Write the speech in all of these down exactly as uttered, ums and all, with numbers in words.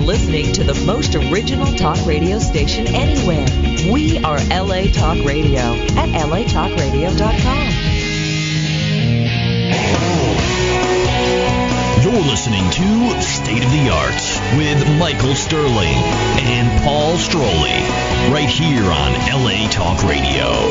listening to the most original talk radio station anywhere. We are L A Talk Radio at L A talk radio dot com. You're listening to State of the Arts with Michael Sterling and Paul Stroley, right here on L A Talk Radio.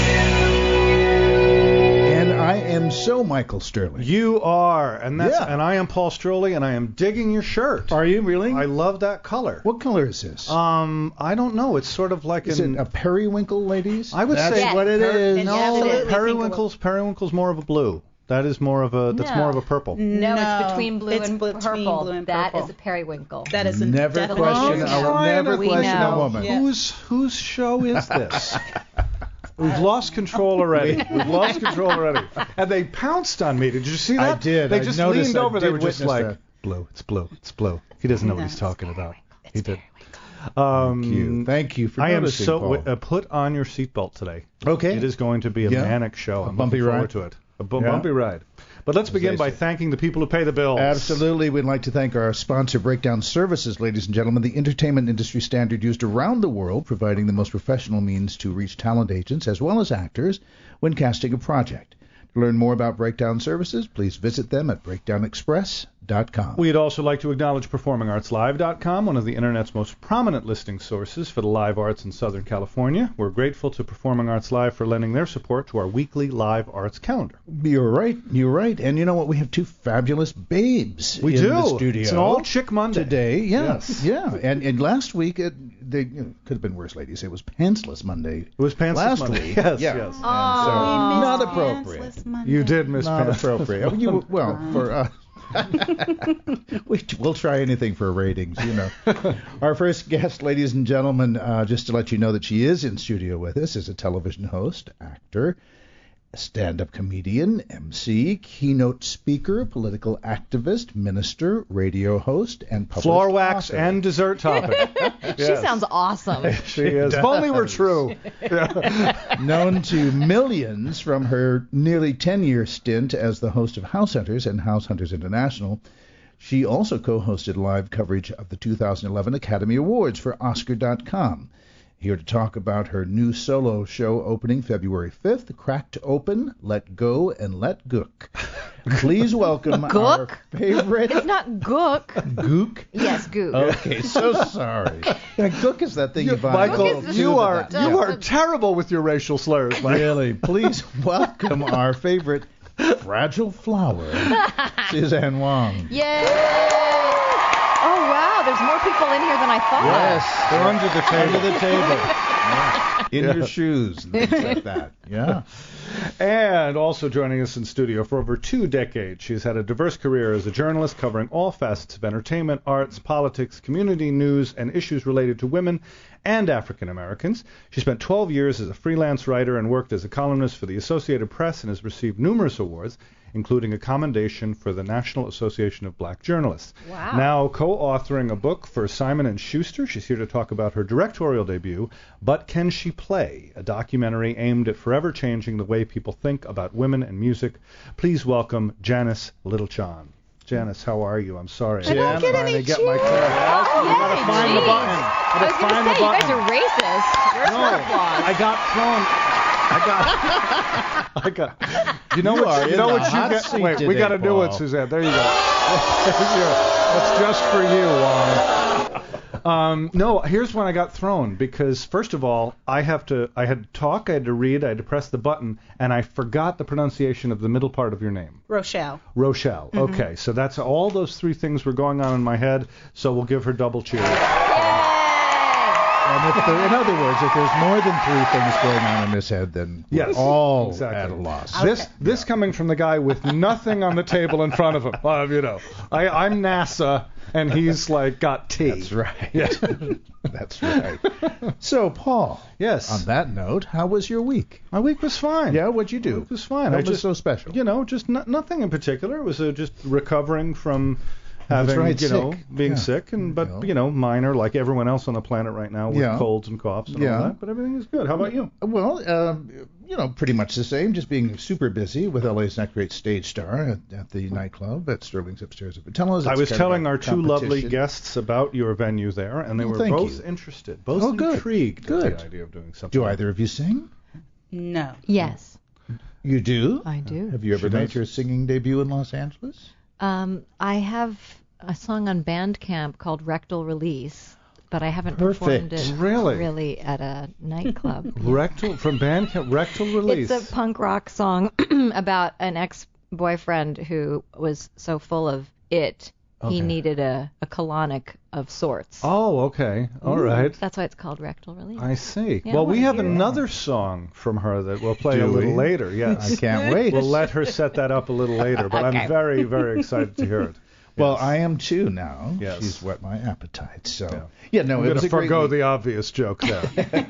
I am so Michael Sterling. You are, and that's Yeah. and I am Paul Stroley, and I am digging your shirt. Are you really? I love that color. What color is this? Um, I don't know. It's sort of like is an, it a periwinkle, ladies? I would That's say what it per- is. No, Absolutely. periwinkles. Periwinkles more of a blue. That is more of a. That's No. more of a purple. No, No, it's between blue it's and between purple. blue and That purple. is a periwinkle. That is a Never definite question. no. I will never We question know. a woman. Yeah. Whose whose show is this? We've lost control already. We've lost control already. And they pounced on me. Did you see that? I did. They I just noticed. leaned I over. They did were just witness like, that. blue. It's blue. It's blue. He doesn't know what he's It's talking about. He did. Thank Um, you. Thank you for I am noticing, so Paul. uh, put on your seatbelt today. Okay. It is going to be a Yeah. manic show. A I'm bumpy looking forward ride? to it. A bu- Yeah. bumpy ride. But let's As begin they by say. thanking the people who pay the bills. Absolutely. We'd like to thank our sponsor, Breakdown Services, ladies and gentlemen, the entertainment industry standard used around the world, providing the most professional means to reach talent agents as well as actors when casting a project. To learn more about Breakdown Services, please visit them at breakdown express dot com. We'd also like to acknowledge performing arts live dot com, one of the Internet's most prominent listing sources for the live arts in Southern California. We're grateful to Performing Arts Live for lending their support to our weekly live arts calendar. You're right. You're right. And you know what? We have two fabulous babes We in do. the studio. It's an all-chick Monday. Today. Yeah. Yes. Yeah. And and last week, it, they you know, could have been worse, ladies. It was Pantsless Monday. It was Pantsless last Monday. week. Yes, yeah. yes. And Oh, so, we missed not appropriate. You did miss Not Pants. appropriate. You, well, for uh, we, we'll try anything for ratings, you know. Our first guest, ladies and gentlemen, uh, just to let you know that she is in studio with us, is a television host, actor, stand-up comedian, M C, keynote speaker, political activist, minister, radio host, and published Floor wax author. and dessert topping. She Yes. sounds awesome. She is. If only we're true. Known to millions from her nearly ten-year stint as the host of House Hunters and House Hunters International, she also co-hosted live coverage of the two thousand eleven Academy Awards for Oscar dot com. Here to talk about her new solo show opening February fifth, Cracked Open, Let Go, and Let Gook. Please welcome our Gook? favorite... It's not gook. Gook? Yes, gook. Okay, so sorry. Yeah, Gook is that thing you, buy. Michael, Gook is you the- are the- you are the- terrible with your racial slurs, Mike. Really, please welcome our favorite fragile flower, Suzanne Wong. Yay! Oh, wow. There's more people in here than I thought. Yes, They're under the table. under the table. Yeah. In Yeah. your shoes and things like that. Yeah. And also joining us in studio for over two decades, she's had a diverse career as a journalist covering all facets of entertainment, arts, politics, community news, and issues related to women and African Americans. She spent twelve years as a freelance writer and worked as a columnist for the Associated Press and has received numerous awards, including a commendation for the National Association of Black Journalists. Wow. Now co-authoring a book for Simon and Schuster, she's here to talk about her directorial debut, But Can She Play?, a documentary aimed at forever changing the way people think about women and music. Please welcome Janice Littlejohn. Janice, how are you? I'm sorry. I don't get any trying to get cheese. my card. Oh, You yay, gotta find the cheese. button. I Gotta was going find to the say, you guys button. are racist. Where's No, her applause? I got thrown. I got. I got. You know You what? are You in know the what you hot get. seat Wait, we today, got to do it, Paul. Suzanne. There you go. That's just for you, Wong. Um, no, here's when I got thrown because first of all, I have to. I had to talk. I had to read. I had to press the button, and I forgot the pronunciation of the middle part of your name. Rochelle. Rochelle. Mm-hmm. Okay, so that's all those three things were going on in my head. So we'll give her double cheers. And if there, in other words, if there's more than three things going on in his head, then we're Yes, all exactly. at a loss. This this coming from the guy with nothing on the table in front of him. Uh, you know, I, I'm NASA, and he's like got tea. That's right. Yeah. That's right. So, Paul, Yes. on that note, how was your week? My week was fine. Yeah, what'd you do? My week was fine. What I was just so special? You know, just n- nothing in particular. It was uh, just recovering from having, right, you know, sick. being Yeah. sick, and but Well. you know, minor, like everyone else on the planet right now with Yeah. colds and coughs and Yeah. all that. But everything is good. How about you? Well, um, you know, pretty much the same. Just being super busy with L A's Next Great Stage Star at, at the nightclub at Sterling's upstairs at Vitello's. I It's was kind of telling a our two lovely competition. guests about your venue there, and they Well, were thank both you. interested, both Oh, good. intrigued Good. with the idea of doing something. Do either of you sing? No. Yes, You do? I do. Have you ever She made does. your singing debut in Los Angeles? Um, I have a song on Bandcamp called Rectal Release, but I haven't Perfect. performed it Really? really at a nightclub. Rectal from Bandcamp, rectal release. It's a punk rock song about an ex-boyfriend who was so full of it, Okay. he needed a, a colonic of sorts. Oh, okay, all right. That's why it's called Rectal Release. I see. Yeah, well, I we wanna have hear it. another song from her that we'll play Do a little we? later. Yes. I can't wait. We'll let her set that up a little later, but Okay. I'm very, very excited to hear it. Well, Yes. I am too now. Yes. She's whet my appetite. So, Yeah. yeah, no, I'm it going was to a great forego week. the obvious joke there.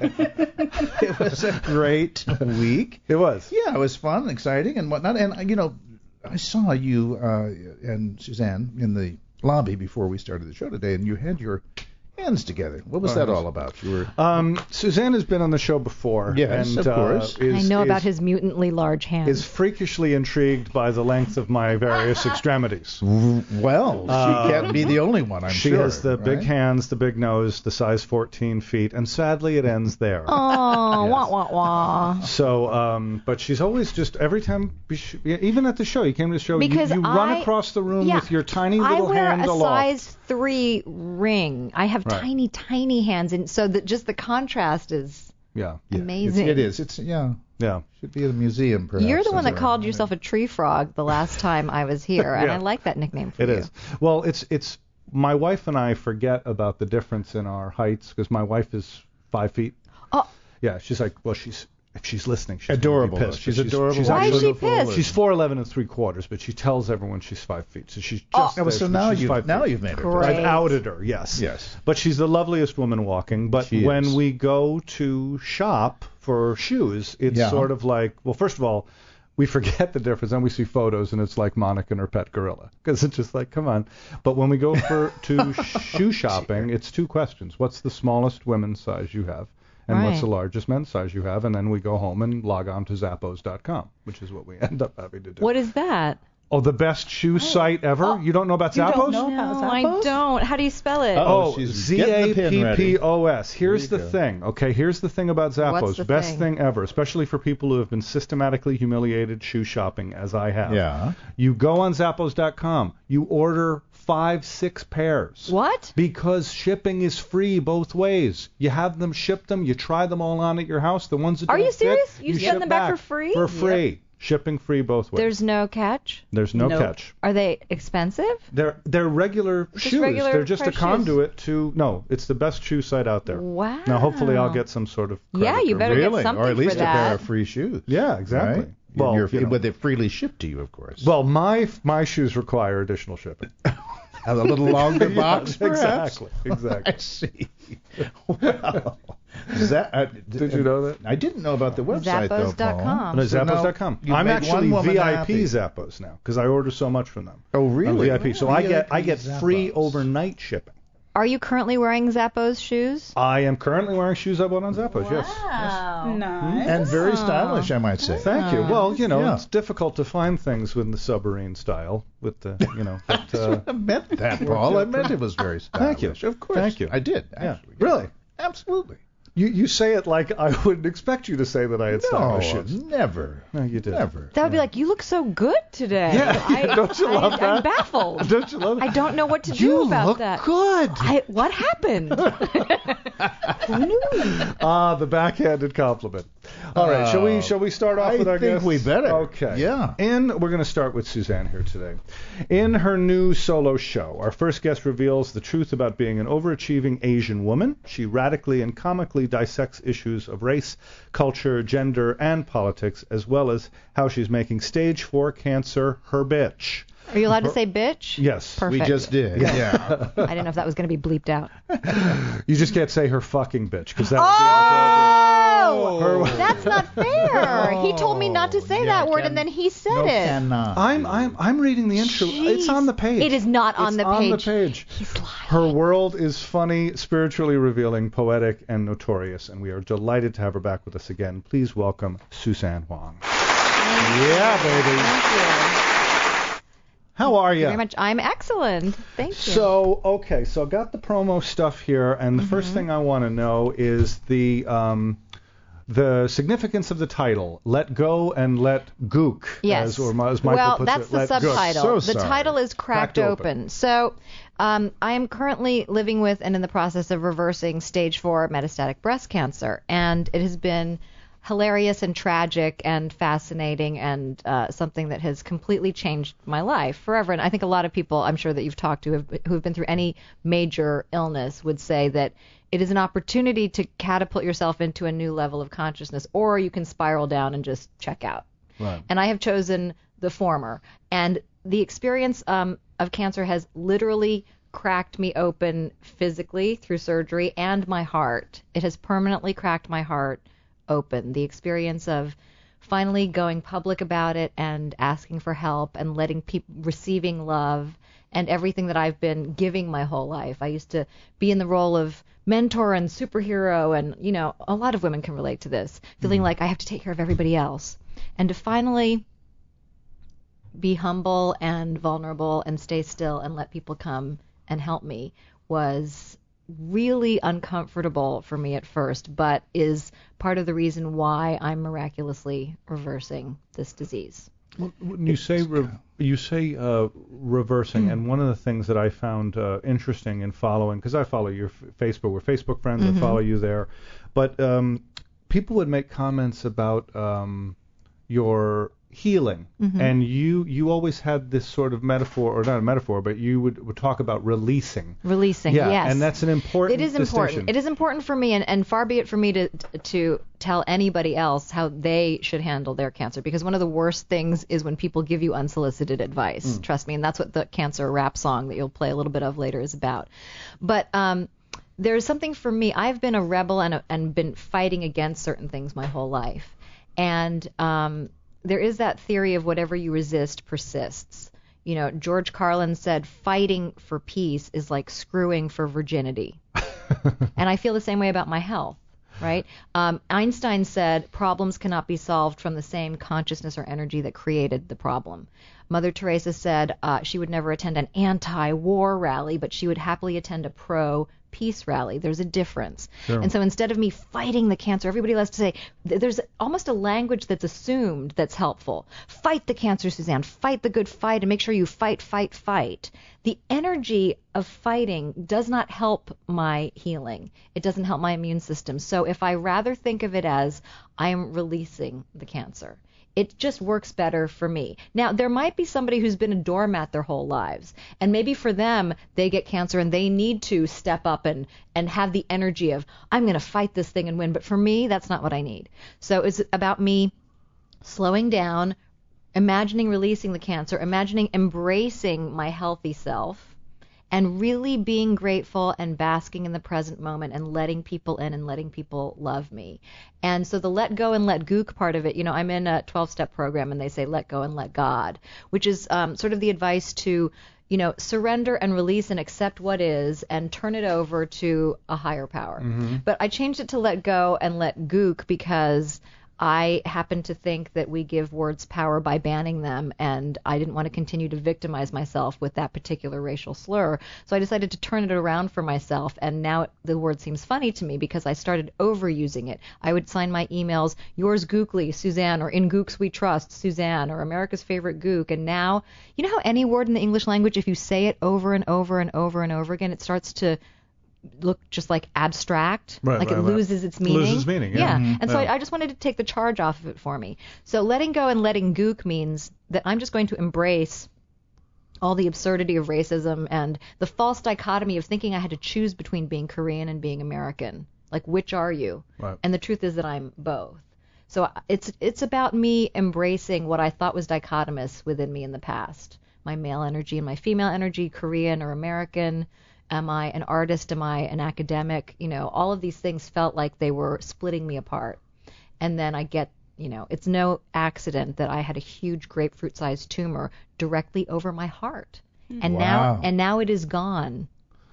It was a great week. It was. Yeah, it was fun, exciting, and whatnot. And you know, I saw you uh, and Suzanne in the lobby before we started the show today, and you had your hands together. What was Oh, that yes. all about? You were Um, Suzanne has been on the show before. Yes, and, of course. Uh, is, I know is, about his mutantly large hands. Is freakishly intrigued by the length of my various extremities. well. Uh, she can't be the only one, I'm she sure. has the big right? hands, the big nose, the size fourteen feet, and sadly it ends there. Oh, Yes. wah wah wah. So, um, but she's always just every time, we sh- even at the show, you came to the show, Because you, you run I- across the room yeah, with your tiny little I wear hand a aloft. size three ring. I have Right. tiny, tiny hands, and so that just the contrast is Yeah, Yeah, amazing. It's, it is. It's yeah. yeah. Should be at a museum, perhaps. You're the one that somewhere. called yourself a tree frog the last time I was here, and Yeah. I like that nickname for It you. is. Well, it's it's my wife and I forget about the difference in our heights because my wife is five feet. Oh. Yeah, she's like, well, she's if she's listening, she's Adorable, Gonna be pissed. though. She's But adorable. She's Why is actually- she pissed? She's four eleven and three quarters, but she tells everyone she's five feet. So she's just. Oh. Oh, well, so there, now she's you five now feet. you've made her. Great. I've outed her, yes. Yes. But she's the loveliest woman walking. But She when is. we go to shop for shoes, it's Yeah. sort of like, well, first of all, we forget the difference. Then we see photos, and it's like Monica and her pet gorilla. Because it's just like, come on. But when we go for to shoe shopping, it's two questions. What's the smallest women's size you have? And what's Right. the largest men's size you have? And then we go home and log on to zappos dot com, which is what we end up having to do. What is that? Oh, the best shoe site ever? You don't know about You Zappos? don't know about No, I Zappos? don't. How do you spell it? Uh-oh. Oh, she's Z getting A the pin P ready. P O S. Here's the There you go. thing, okay? Here's the thing about Zappos. What's the Best thing? thing ever, especially for people who have been systematically humiliated shoe shopping, as I have. Yeah. You go on zappos dot com. You order five, six pairs. What? Because shipping is free both ways. You have them, ship them, you try them all on at your house. The ones that Are don't you serious? fit, You you send ship them back for free? For free. Shipping free both ways. There's no catch? There's no Nope. catch. Are they expensive? They're they're regular Just shoes. regular They're just a price shoes. conduit to no. It's the best shoe site out there. Wow. Now hopefully I'll get some sort of Yeah, credit you or- better get Really? something Or at least for a pair that. of free shoes. Yeah, exactly. Right? Well, You're, you know. but they're freely shipped to you, of course. Well, my my shoes require additional shipping. a little longer box, Yeah, perhaps. exactly, exactly. I see. Wow. That, uh, Did you know that? I didn't know about the website, though, Zappos dot com. Paul. No, So now zappos dot com. you've I'm made actually one woman V I P happy. Zappos now because I order so much from them. Oh, I'm really? V I P, so I get I get Zappos. free overnight shipping. Are you currently wearing Zappos shoes? I am currently wearing shoes I bought on Zappos. Yes. Wow. Nice. And very stylish, I might say. Thank you. Well, you know, Yeah. it's difficult to find things with the submarine style. With the, you know, but, uh, I meant that, Paul. I meant it was very stylish. Thank you. Of course. Thank you. I did, Yeah. actually. Really? Absolutely. you you say it like I wouldn't expect you to say that I had No, stylish shoes. never. No, you did. Never. That would be like, you look so good today. Yeah, I, don't you love I, that? I'm baffled. Don't you love it? I don't know what to you do about look that. good. I, what happened? Who knew? Ah, the backhanded compliment. All right, shall we Oh. shall we start off I with our think guests? we better. Okay. Yeah. And we're going to start with Suzanne here today. In her new solo show, our first guest reveals the truth about being an overachieving Asian woman. She radically and comically dissects issues of race, culture, gender, and politics, as well as how she's making stage four cancer her bitch. Are you allowed to say bitch? Yes. Perfect. We just did. Yeah. I didn't know if that was going to be bleeped out. You just can't say her fucking bitch because that Oh! No, that's not fair. He told me not to say yeah, that word, can- and then he said no, it. cannot. I'm I'm I'm reading the intro. It's on the page. It is not on It's the on page. the page. He's lying. Her world is funny, spiritually revealing, poetic, and notorious, and we are delighted to have her back with us again. Please welcome Suzanne Huang. Yeah, baby. Thank you. How are you? Very much. I'm excellent. Thank you. So, okay, so I got the promo stuff here, and the Mm-hmm. first thing I want to know is the um, the significance of the title, Let Go and Let Gook, Yes. as, or as Michael well, puts that's it, the Let Gook. subtitle. So the sorry. title is Cracked, Cracked open. Open. So um, I am currently living with and in the process of reversing stage four metastatic breast cancer, and it has been hilarious and tragic and fascinating and uh, something that has completely changed my life forever. And I think a lot of people, I'm sure that you've talked to, have, who have been through any major illness would say that it is an opportunity to catapult yourself into a new level of consciousness, or you can spiral down and just check out. Right. And I have chosen the former. And the experience um, of cancer has literally cracked me open physically through surgery, and my heart. It has permanently cracked my heart open. The experience of finally going public about it and asking for help and letting people, receiving love and everything that I've been giving my whole life. I used to be in the role of mentor and superhero, and, you know, a lot of women can relate to this, feeling like I have to take care of everybody else. And to finally be humble and vulnerable and stay still and let people come and help me was really uncomfortable for me at first, but is part of the reason why I'm miraculously reversing this disease. When you say re- you say uh, reversing, and one of the things that I found uh, interesting in following, because I follow your f- Facebook, we're Facebook friends, Mm-hmm. I follow you there, but um, people would make comments about um, your healing, Mm-hmm. and you you always had this sort of metaphor, or not a metaphor, but you would, would talk about releasing. Releasing, Yeah, yes. and that's an important It is important. distinction. It is important for me, and, and far be it for me to to tell anybody else how they should handle their cancer, because one of the worst things is when people give you unsolicited advice. Mm. Trust me, and that's what the cancer rap song that you'll play a little bit of later is about. But um, there's something for me. I've been a rebel and a, and been fighting against certain things my whole life, and um, there is that theory of whatever you resist persists. You know, George Carlin said fighting for peace is like screwing for virginity. And I feel the same way about my health, right? Um, Einstein said problems cannot be solved from the same consciousness or energy that created the problem. Mother Teresa said uh, she would never attend an anti-war rally, but she would happily attend a pro-peace rally. There's a difference. Sure. And so instead of me fighting the cancer, everybody loves to say, th- there's almost a language that's assumed that's helpful. Fight the cancer, Suzanne. Fight the good fight, and make sure you fight, fight, fight. The energy of fighting does not help my healing. It doesn't help my immune system. So if I rather think of it as I'm releasing the cancer, it just works better for me. Now, there might be somebody who's been a doormat their whole lives, and maybe for them, they get cancer and they need to step up and, and have the energy of, I'm going to fight this thing and win. But for me, that's not what I need. So it's about me slowing down, imagining releasing the cancer, imagining embracing my healthy self, and really being grateful and basking in the present moment and letting people in and letting people love me. And so the let go and let gook part of it, you know, I'm in a twelve-step program and they say let go and let God, which is um, sort of the advice to, you know, surrender and release and accept what is and turn it over to a higher power. Mm-hmm. But I changed it to let go and let gook because I happen to think that we give words power by banning them, and I didn't want to continue to victimize myself with that particular racial slur. So I decided to turn it around for myself, and now the word seems funny to me because I started overusing it. I would sign my emails, yours gookly, Suzanne, or in gooks we trust, Suzanne, or America's favorite gook. And now, you know how any word in the English language, if you say it over and over and over and over again, it starts to look just like abstract, Right, like right, it right. loses its meaning. Loses its meaning, yeah. Mhm. And so Yeah. I, I just wanted to take the charge off of it for me. So letting go and letting gook means that I'm just going to embrace all the absurdity of racism and the false dichotomy of thinking I had to choose between being Korean and being American. Like, which are you? Right. And the truth is that I'm both. So it's it's about me embracing what I thought was dichotomous within me in the past. My male energy and my female energy, Korean or American. Am I an artist? Am I an academic? You know, all of these things felt like they were splitting me apart. and then I get, you know, it's no accident that I had a huge grapefruit-sized tumor directly over my heart. And Wow. now and now it is gone.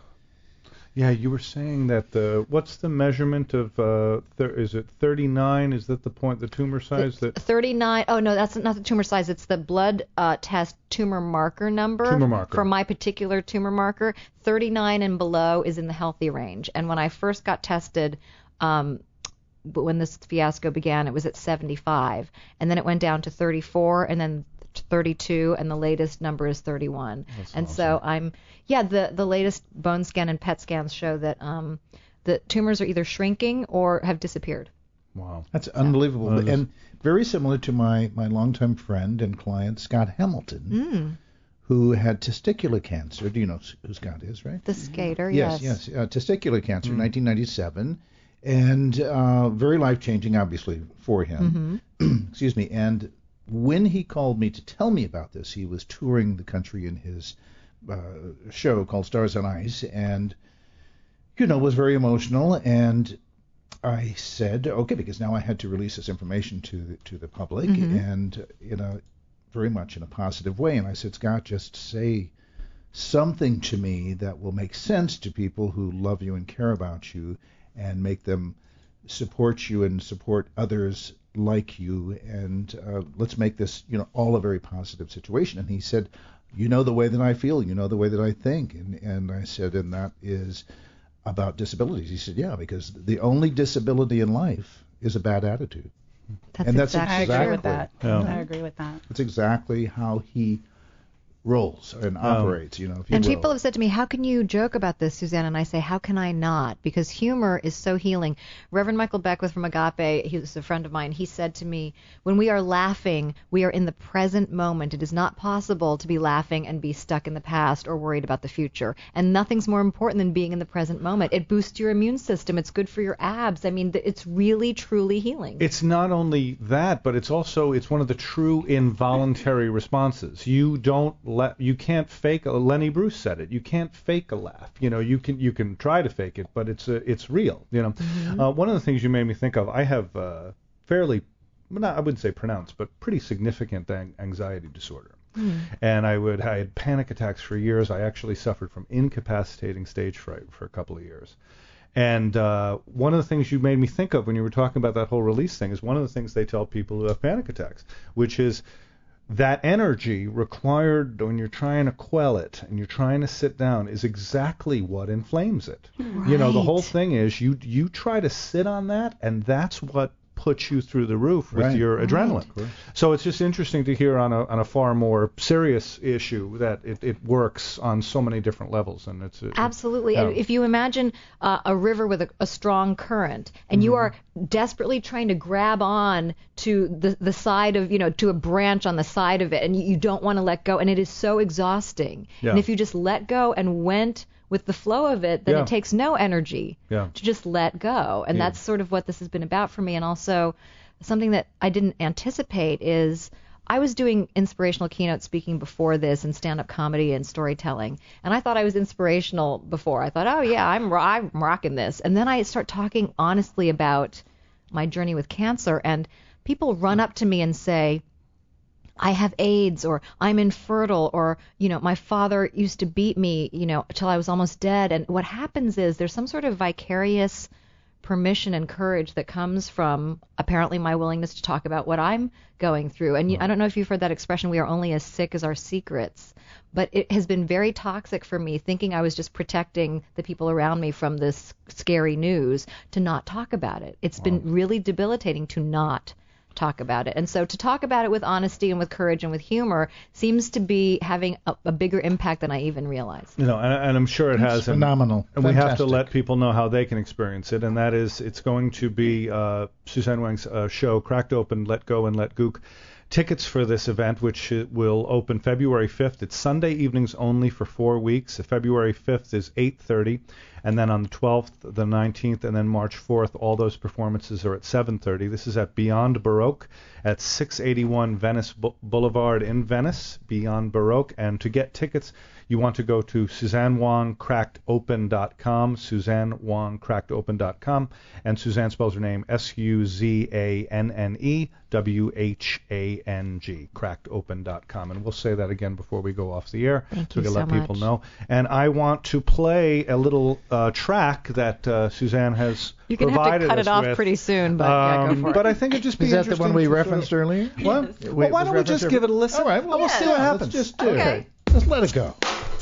Yeah, you were saying that the what's the measurement of uh thir- is it thirty-nine? Is that the point, the tumor size that thirty-nine. Oh no, that's not the tumor size. It's the blood uh, test tumor marker number. Tumor marker. For my particular tumor marker, thirty-nine and below is in the healthy range. And when I first got tested, um, but when this fiasco began, it was at seventy-five, and then it went down to thirty-four, and then thirty-two, and the latest number is thirty-one. That's and awesome. so I'm, yeah, the the latest bone scan and P E T scans show that um, the tumors are either shrinking or have disappeared. Wow. That's unbelievable. Well, it is. And very similar to my, my longtime friend and client, Scott Hamilton, Mm. who had testicular cancer. Do you know who Scott is, right? The skater, Yes, yes. yes. Uh, testicular cancer in Mm. nineteen ninety-seven, and uh, very life-changing, obviously, for him. Mm-hmm. Excuse me. And when he called me to tell me about this, he was touring the country in his uh, show called Stars on Ice, and, you know, was very emotional. And I said, okay, because now I had to release this information to the, to the public, Mhm. and, you know, very much in a positive way. And I said, Scott, just say something to me that will make sense to people who love you and care about you, and make them support you and support others like you, and uh, let's make this, you know, all a very positive situation. And he said, you know the way that I feel, you know the way that I think. And, and I said, and that is about disabilities. He said, yeah, because the only disability in life is a bad attitude. That's And that's exactly I agree exactly- with that. Yeah. I agree with that. That's exactly how he rolls and operates, you know, if you And will. people have said to me, how can you joke about this, Suzanne? And I say, how can I not? Because humor is so healing. Reverend Michael Beckwith from Agape, he was a friend of mine, he said to me, when we are laughing, we are in the present moment. It is not possible to be laughing and be stuck in the past or worried about the future. And nothing's more important than being in the present moment. It boosts your immune system. It's good for your abs. I mean, th- it's really, truly healing. It's not only that, but it's also it's one of the true involuntary responses. You don't let you can't fake. A, Lenny Bruce said it. You can't fake a laugh. You know, you can you can try to fake it, but it's a, it's real. You know, Mm-hmm. uh, one of the things you made me think of. I have uh, fairly, well, not I wouldn't say pronounced, but pretty significant an- anxiety disorder. Mm. And I would I had panic attacks for years. I actually suffered from incapacitating stage fright for a couple of years. And uh, one of the things you made me think of when you were talking about that whole release thing is one of the things they tell people who have panic attacks, which is that energy required when you're trying to quell it and you're trying to sit down is exactly what inflames it. You know, the whole Right. thing is you you try to sit on that, and that's what puts you through the roof with Right. your Right. adrenaline. Of course. So it's just interesting to hear on a on a far more serious issue that it, it works on so many different levels, and it's it, Absolutely. Yeah. And if you imagine uh, a river with a, a strong current, and you are desperately trying to grab on to the the side of, you know, to a branch on the side of it, and you, you don't want to let go, and it is so exhausting. Yeah. And if you just let go and went with the flow of it, then Yeah. it takes no energy Yeah. to just let go. And Yeah. that's sort of what this has been about for me. And also something that I didn't anticipate is I was doing inspirational keynote speaking before this and stand-up comedy and storytelling, and I thought I was inspirational before. I thought, oh yeah, I'm ro- I'm rocking this. And then I start talking honestly about my journey with cancer, and people run up to me and say, I have AIDS, or I'm infertile, or, you know, my father used to beat me, you know, till I was almost dead. And what happens is there's some sort of vicarious permission and courage that comes from apparently my willingness to talk about what I'm going through. And you, I don't know if you've heard that expression, we are only as sick as our secrets. But it has been very toxic for me, thinking I was just protecting the people around me from this scary news, to not talk about it. It's been really debilitating to not talk about it. And so to talk about it with honesty and with courage and with humor seems to be having a, a bigger impact than I even realized. You know, and, and I'm sure it has. It's and- phenomenal. And we have to Fantastic. let people know how they can experience it, and that is, it's going to be uh, Suzanne Wang's uh, show, Cracked Open, Let Go and Let Gook, tickets for this event, which will open February fifth. It's Sunday evenings only for four weeks. February fifth is eight thirty, and then on the twelfth, the nineteenth, and then March fourth, all those performances are at seven thirty. This is at Beyond Baroque at six eighty-one Venice B- Boulevard in Venice, Beyond Baroque. And to get tickets, you want to go to Suzanne Wong Cracked Open dot com, Suzanne Wong Cracked Open dot com, and Suzanne spells her name S U Z A N N E W H A N G, Cracked Open dot com. And we'll say that again before we go off the air, Thank so we you can so let much. people know. And I want to play a little uh, track that uh, Suzanne has You can have to provided cut us it off with. pretty soon, but yeah, go Um, for it. But I think it'd just be Is that the one we interesting to referenced sort of- earlier? What? Well, why don't we just give it a listen? All right, well, And we'll yeah. see what Let's happens. just do Okay. it. Let's let it go.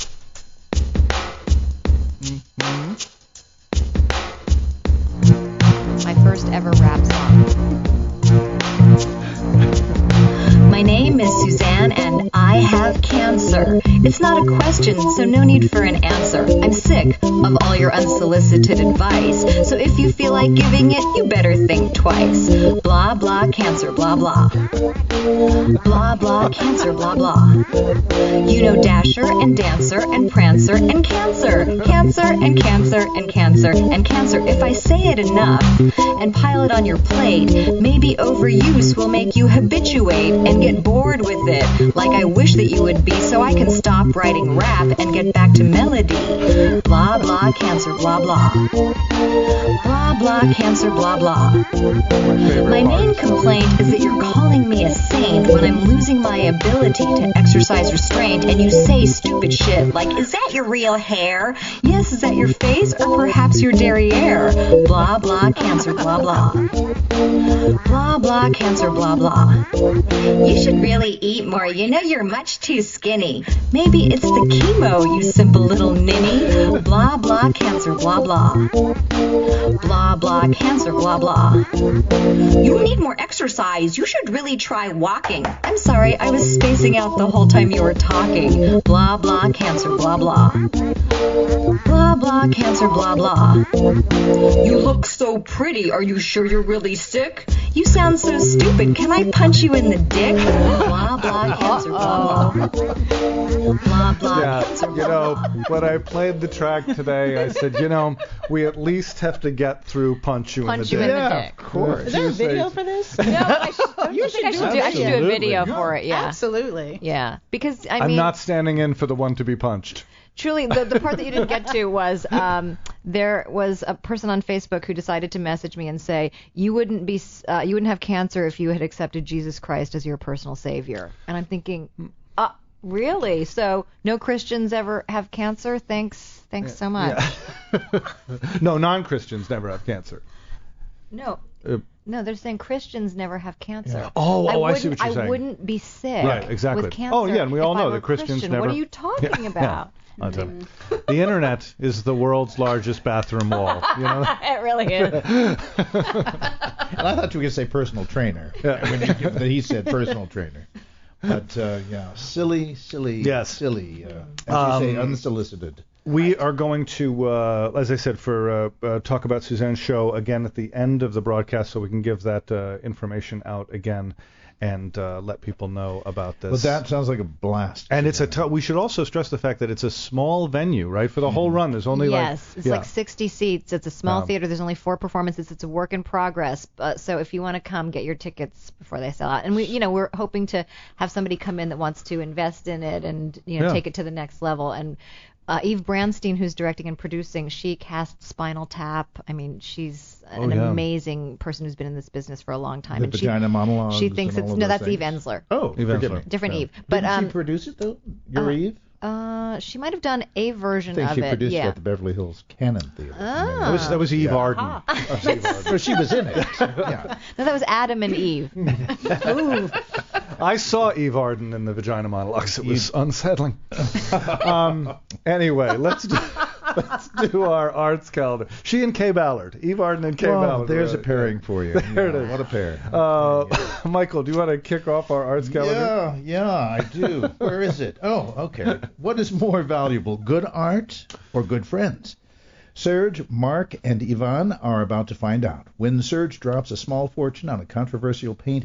My first ever rap song. My name is Suzanne and I have cancer. It's not a question, so no need for an answer. I'm sick of all your unsolicited advice. So if you feel like giving it, you better think twice. Blah, blah, cancer, blah, blah. Blah, blah, cancer, blah, blah. You know Dasher and Dancer and Prancer and Cancer. Cancer and Cancer and Cancer and Cancer. If I say it enough and pile it on your plate, maybe overuse will make you habituate and get bored with it, like I wish that you would be, so I can stop writing rap and get back to melody. Blah, blah, cancer, blah, blah. Blah, blah, cancer, blah, blah. My main complaint is that you're calling me a saint when I'm losing my ability to exercise restraint, and you say stupid shit like, is that your real hair? Yes, is that your face? Or perhaps your derriere? Blah, blah, cancer, blah, blah. Blah, blah, cancer, blah, blah. You should really eat more. You know you're much too skinny. Maybe it's the chemo, you simple little ninny. Blah, blah, cancer, blah, blah. Blah, blah, cancer, blah, blah. You need more exercise. You should really try walking. I'm sorry, I was spacing out the whole time you were talking. Blah, blah, cancer, blah, blah. Blah, blah, cancer, blah, blah. You look so pretty. Are you sure you're really sick? You sound so stupid. Can I punch you in the dick? Blah, blah, cancer, blah, blah. Blah, blah, Yeah, cancer, you blah, know, blah. when I played the track today, I said, you know, we at least have to get through Punch You Punch in You the in Dick. the Yeah, Dick. of course. Is there a Tuesday. video for this? No, I, sh- I You think should I do should it. do, I should do a Absolutely. video Yeah. for it. Yeah. Absolutely. Yeah. Because I I'm mean, not standing in for the one to be punched. truly, the, the part that you didn't get to was um, there was a person on Facebook who decided to message me and say you wouldn't be uh, you wouldn't have cancer if you had accepted Jesus Christ as your personal savior. And I'm thinking, uh, really? So no Christians ever have cancer? Thanks, thanks so much. Yeah. No, non-Christians never have cancer. No. Uh, No, they're saying Christians never have cancer. Yeah. Oh, oh, I see wouldn't- what you're saying. I wouldn't be sick Right, exactly. with cancer. Oh, yeah, and we all if I know were that Christians Christian. never- What are you talking Yeah, about? I'll tell you. The internet is the world's largest bathroom wall. You know? It really is. And I thought you were going to say personal trainer. Yeah. When he, that he said personal trainer. But, uh, yeah, silly, silly, Yes. silly. Uh, as you say, Um, unsolicited. We are going to, uh, as I said, for uh, uh, talk about Suzanne's show again at the end of the broadcast, so we can give that uh, information out again and uh, let people know about this. But that sounds like a blast. and it's a. T- we should also stress the fact that it's a small venue, right? For the whole run, there's only yes, like it's yeah. like sixty seats. It's a small Um, theater. There's only four performances. It's a work in progress. Uh, so if you want to come, get your tickets before they sell out. And we, you know, we're hoping to have somebody come in that wants to invest in it and you know Yeah. take it to the next level. And uh, Eve Branstein, who's directing and producing, she cast Spinal Tap. I mean, she's an Oh, yeah. amazing person who's been in this business for a long time. The and vagina she, monologues she thinks and it's all of no, those that's Eve things. Ensler. Oh, Eve forgive Ensler. me. Different No. Eve. But Didn't um, she produce it, though? Your uh, Eve? uh, she might have done a version I think of she it. produced yeah. it at the Beverly Hills Cannon Theater. Ah. That was that was Eve Yeah. Arden. That was Eve Arden. Well, she was in it. Yeah. No, that was Adam and Eve. Ooh. I saw Eve Arden in the vagina monologues. It was unsettling. um, anyway, let's do, let's do our arts calendar. She and Kay Ballard. Eve Arden and Kay Well, Ballard. there's a Right. pairing for you. There it Yeah, is. What a pair. Uh, Michael, do you want to kick off our arts calendar? Yeah, yeah, I do. Where is it? Oh, okay. What is more valuable, good art or good friends? Serge, Mark, and Ivan are about to find out. When Serge drops a small fortune on a controversial painting,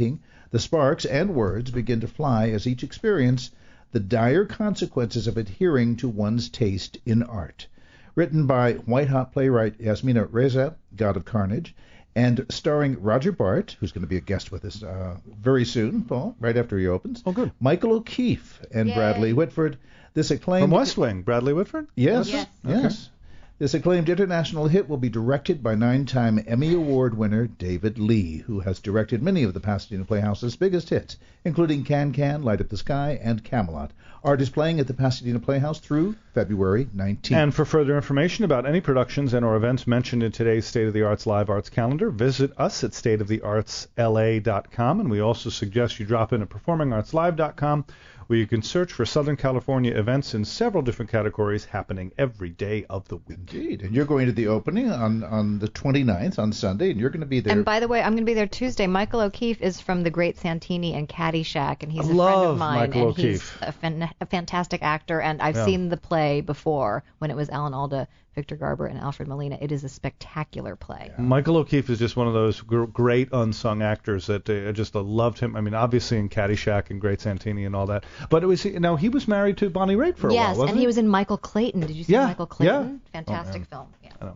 The sparks and words begin to fly as each experience the dire consequences of adhering to one's taste in art. Written by white-hot playwright Yasmina Reza, God of Carnage, and starring Roger Bart, who's going to be a guest with us uh, very soon, Paul, right after he opens. Oh, good. Michael O'Keefe and Yay. Bradley Whitford. This acclaimed From West Wing, Bradley Whitford? Yes, Yes. yes. This acclaimed international hit will be directed by nine-time Emmy Award winner David Lee, who has directed many of the Pasadena Playhouse's biggest hits, including Can Can, Light Up the Sky, and Camelot. Art is playing at the Pasadena Playhouse through February nineteenth. And for further information about any productions and or events mentioned in today's State of the Arts Live Arts calendar, visit us at state of the arts l a dot com, and we also suggest you drop in at performing arts live dot com, where you can search for Southern California events in several different categories happening every day of the week. Indeed. And you're going to the opening on, on the twenty-ninth, on Sunday, and you're going to be there. And by the way, I'm going to be there Tuesday. Michael O'Keefe is from The Great Santini and Caddyshack, and he's I a love friend of mine, Michael and O'Keefe. he's a, fan- a fantastic actor. And I've Yeah. seen the play before when it was Alan Alda, Victor Garber, and Alfred Molina. It is a spectacular play. Michael O'Keefe is just one of those gr- great unsung actors that uh, I just uh, loved him. I mean, obviously in Caddyshack and Great Santini and all that. But it was now he was married to Bonnie Raitt for a yes, while, wasn't and he was in Michael Clayton. Did you see Yeah, Michael Clayton? yeah. Fantastic Oh, film. Yeah. I know.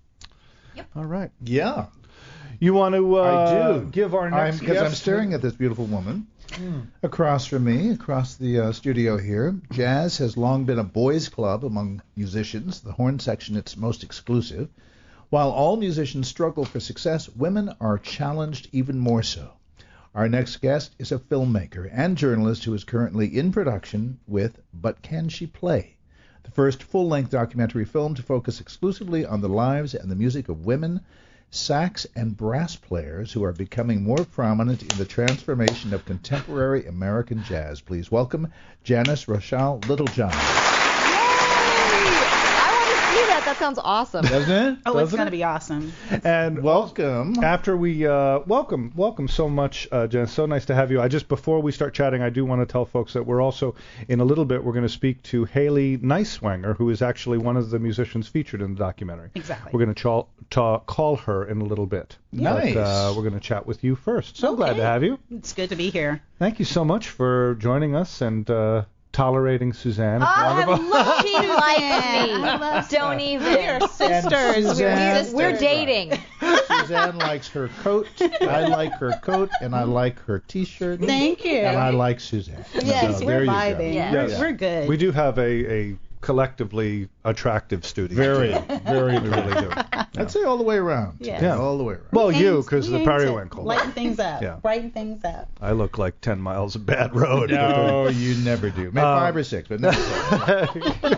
All right. Yeah, You want to uh, I do. give our next Because I'm, guest- staring at this beautiful woman across from me, across the uh, studio here. Jazz has long been a boys' club among musicians, the horn section its most exclusive. While all musicians struggle for success, women are challenged even more so. Our next guest is a filmmaker and journalist who is currently in production with But Can She Play?, the first full-length documentary film to focus exclusively on the lives and the music of women, sax and brass players who are becoming more prominent in the transformation of contemporary American jazz. Please welcome Janice Rochelle Littlejohn. I want to see that. That sounds awesome. Doesn't it? Oh, it's Doesn't going to it? be awesome. And Welcome. after we uh, welcome, welcome so much, uh, Jen. So nice to have you. I just before we start chatting, I do want to tell folks that we're also in a little bit we're going to speak to Haley Neiswanger, who is actually one of the musicians featured in the documentary. Exactly. We're going to cha- ta- call her in a little bit. Nice. But, uh, we're going to chat with you first. So glad Okay. to have you. It's good to be here. Thank you so much for joining us and uh, tolerating Suzanne. Oh, I Wonderful. love she I likes love me. Don't even. We are sisters. Suzanne- We're, We're dating. Suzanne likes her coat. I like her coat, and I like her T-shirt. Thank you. And I like Suzanne. Yes, So we're there you go. vibing. Yes. We're, Yes. we're good. We do have a, a collectively attractive studio. Very, very We really do. I'd say all the way around. Yeah. Yeah. All the way around. Well, We you, aim- because we the aim to periwinkle. Lighten things up. Yeah. Brighten things up. I look like ten miles of bad road. No, you never do. Maybe Um, five or six, but never.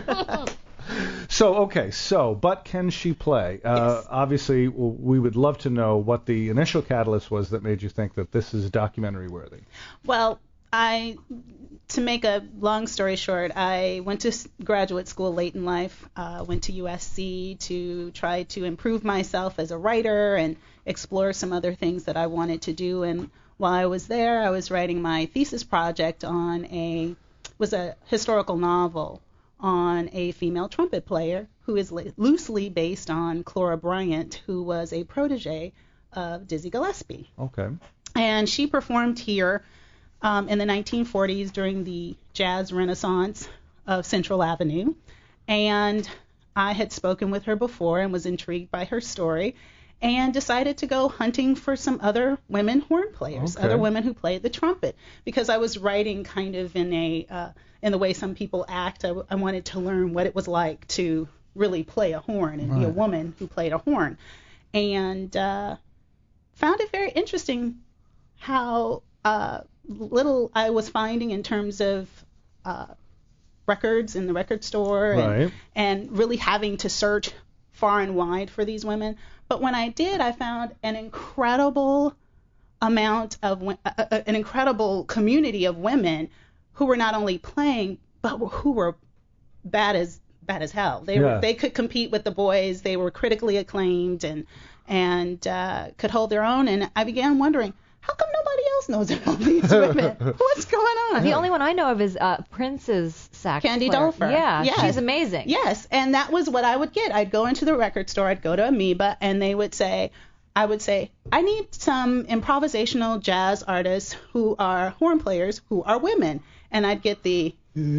So, okay, so, but can she play? Uh, Yes. Obviously, w- we would love to know what the initial catalyst was that made you think that this is documentary worthy. Well, I, to make a long story short, I went to s- graduate school late in life, uh, went to U S C to try to improve myself as a writer and explore some other things that I wanted to do. And while I was there, I was writing my thesis project on a, was a historical novel on a female trumpet player who is li- loosely based on Clora Bryant, who was a protege of Dizzy Gillespie. Okay. And she performed here um, in the nineteen forties during the jazz renaissance of Central Avenue. And I had spoken with her before and was intrigued by her story and decided to go hunting for some other women horn players, Okay. other women who played the trumpet, because I was writing kind of in a uh, in the way some people act. I, I wanted to learn what it was like to really play a horn and be a Right. woman who played a horn. And uh, found it very interesting how uh, little I was finding in terms of uh, records in the record store and, Right. and really having to search far and wide for these women. But when I did, I found an incredible amount of wo- uh, uh, an incredible community of women who were not only playing but who were bad as bad as hell. They Yeah. were they could compete with the boys. They were critically acclaimed and and uh, could hold their own. And I began wondering, how come nobody else knows about these women? What's going on? The only one I know of is uh, Prince's sax Candy player. Dolfer. Yeah, Yes. she's amazing. Yes, and that was what I would get. I'd go into the record store, I'd go to Amoeba, and they would say, I would say, I need some improvisational jazz artists who are horn players who are women. And I'd get the...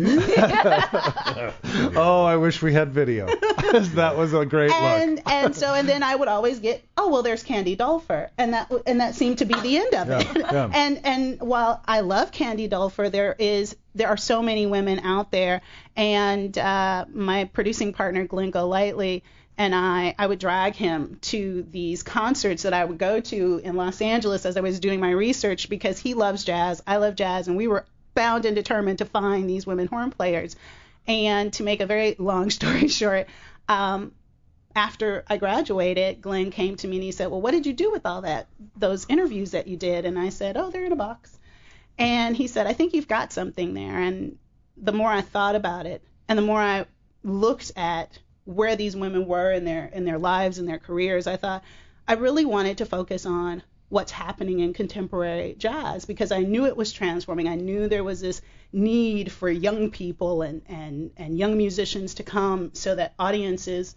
Oh, I wish we had video. That was a great and, look. And so, and then I would always get, oh, well, there's Candy Dulfer. And that and that seemed to be the end of it. Yeah, yeah. And and while I love Candy Dulfer, there is there are so many women out there. And uh, my producing partner, Glenn Golightly, and I, I would drag him to these concerts that I would go to in Los Angeles as I was doing my research, because he loves jazz, I love jazz, and we were bound and determined to find these women horn players. And to make a very long story short, um, after I graduated, Glenn came to me and he said, well, what did you do with all that, those interviews that you did? And I said, oh, they're in a box. And he said, I think you've got something there. And the more I thought about it, and the more I looked at where these women were in their in their lives and their careers, I thought I really wanted to focus on what's happening in contemporary jazz, because I knew it was transforming. I knew there was this need for young people and, and, and young musicians to come so that audiences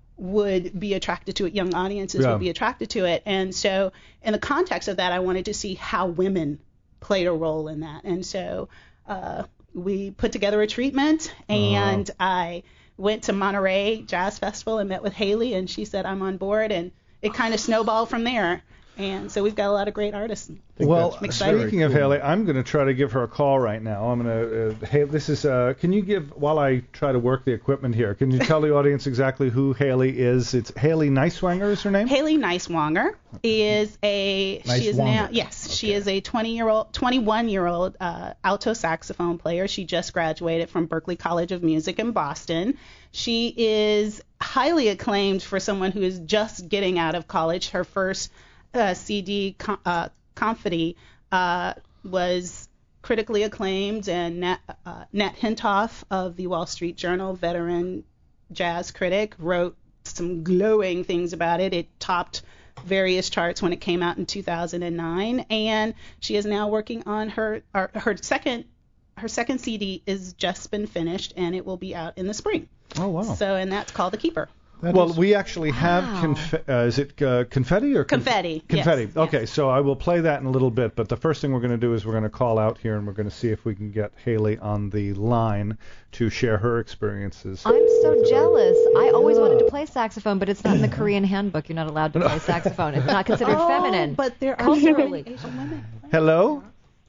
would be attracted to it, young audiences Yeah. would be attracted to it. And so in the context of that, I wanted to see how women played a role in that. And so uh, we put together a treatment, and uh-huh. I went to Monterey Jazz Festival and met with Haley, and she said, I'm on board, and it kind of snowballed from there. And so we've got a lot of great artists. Well, I'm excited. speaking of Haley, I'm going to try to give her a call right now. I'm going to. Uh, hey, this is. Uh, can you give, while I try to work the equipment here, can you tell the audience exactly who Haley is? It's Haley Neiswanger is her name. Haley Neiswanger is a. Neiswanger. She is now. Yes, Okay. she is a twenty-year-old, twenty-one-year-old uh, alto saxophone player. She just graduated from Berklee College of Music in Boston. She is highly acclaimed for someone who is just getting out of college. Her first Uh, C D, uh, Confetti, uh, was critically acclaimed, and Nat, uh, Nat Hentoff of the Wall Street Journal, veteran jazz critic, wrote some glowing things about it. It topped various charts when it came out in two thousand nine, and she is now working on her her, her second her second C D is just been finished, and it will be out in the spring. Oh wow! So, and that's called The Keeper. That well, is- we actually have Wow. conf- uh, is it uh, confetti or conf- Confetti, Confetti. yes, Okay, yes. so I will play that in a little bit. But the first thing we're going to do is we're going to call out here, and we're going to see if we can get Haley on the line to share her experiences. I'm so jealous. I always wanted to play saxophone, but it's not in the Korean handbook. You're not allowed to play saxophone. It's not considered Oh, feminine. but there are so Culturally. many Asian women. Hello.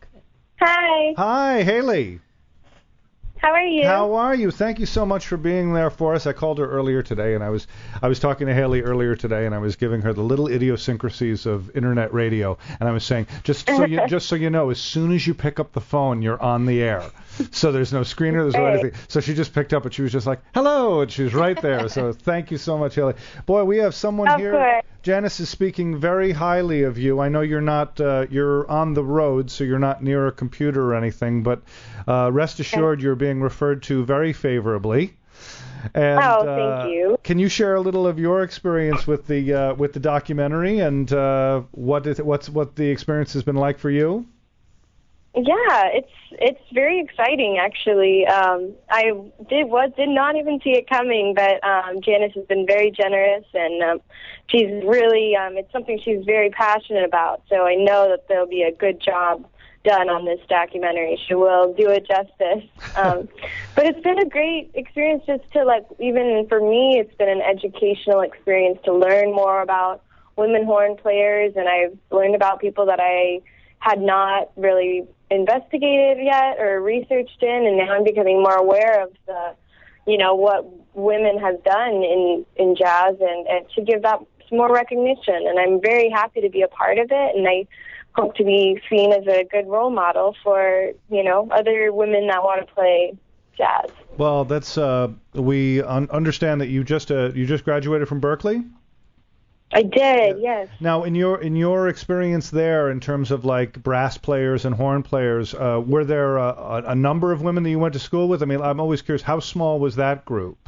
Hi, Hi, Haley. how are you? How are you? Thank you so much for being there for us. I called her earlier today, and I was I was talking to Haley earlier today, and I was giving her the little idiosyncrasies of internet radio, and I was saying, just so you just so you know, as soon as you pick up the phone, you're on the air. So there's no screener, there's no Hey. anything. So she just picked up, and she was just like, hello, and she was right there. So thank you so much, Haley. Boy, we have someone Of here. course. Janice is speaking very highly of you. I know you're not uh, you're on the road, so you're not near a computer or anything, but uh, rest assured you're being referred to very favorably. And, Oh, thank uh, you. Can you share a little of your experience with the uh, with the documentary, and uh, what is what's what the experience has been like for you? Yeah, it's it's very exciting actually. Um, I did was did not even see it coming, but um, Janice has been very generous, and um, she's really um, it's something she's very passionate about. So I know that there'll be a good job done on this documentary. She will do it justice. Um, but it's been a great experience just to, like, even for me, it's been an educational experience to learn more about women horn players, and I've learned about people that I had not really investigated yet or researched in, and now I'm becoming more aware of the, you know, what women have done in, in jazz, and, and to give that some more recognition. And I'm very happy to be a part of it, and I hope to be seen as a good role model for, you know, other women that want to play jazz. Well, that's uh, we un- understand that you just uh, you just graduated from Berklee. I did, yes. Now, in your in your experience there, in terms of like brass players and horn players, uh, were there a, a, a number of women that you went to school with? I mean, I'm always curious, how small was that group?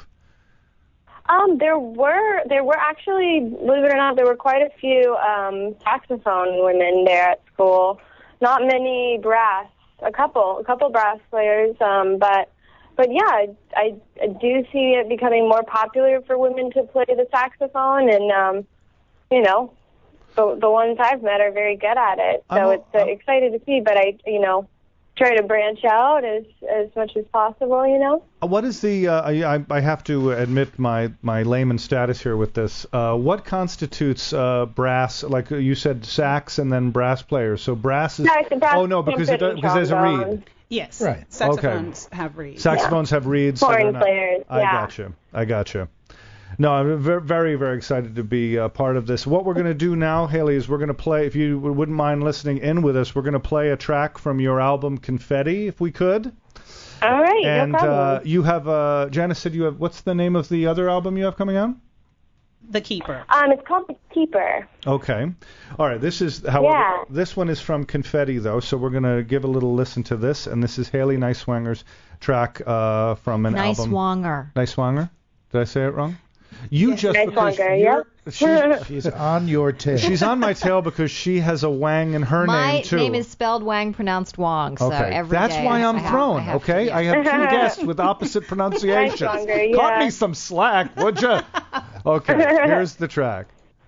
Um, there were there were actually, believe it or not, there were quite a few um, saxophone women there at school. Not many brass, a couple, a couple brass players, um, but but yeah, I, I, I do see it becoming more popular for women to play the saxophone, and um, you know, the the ones I've met are very good at it. So I'm- it's uh, I'm- excited to see. But I, you know, try to branch out as as much as possible. You know. Uh, What is the? Uh, I, I I have to admit my my layman status here with this. Uh, what constitutes uh, brass? Like you said, sax and then brass players. So brass is. Sax, brass, oh no, because it trumpet, because there's a trombone. reed. Yes. Right. Saxophones have reeds. Saxophones have reeds. so Horn they're not- players, I yeah. gotcha. I gotcha. No, I'm ve- very, very excited to be a part of this. What we're going to do now, Haley, is we're going to play, if you wouldn't mind listening in with us, we're going to play a track from your album Confetti, if we could. All right, And no problem. uh, you have, uh, Janice said you have, what's the name of the other album you have coming out? The Keeper. um, it's called The Keeper. Okay. All right. This is, however, Yeah. this one is from Confetti, though, so we're going to give a little listen to this. And this is Haley Niswanger's track uh, from an Nice album. Wanger. Niswanger? Did I say it wrong? You just because Niswanger, you're, yep. she's, She's on your tail. she's on my tail because she has a Wang in her My name too. name is spelled Wang, pronounced Wong. So okay, every that's day why I I'm have- thrown. I have to- okay, yeah. I have two guests with opposite pronunciations. Niswanger, Cut yeah. me some slack, would you? Okay, here's the track.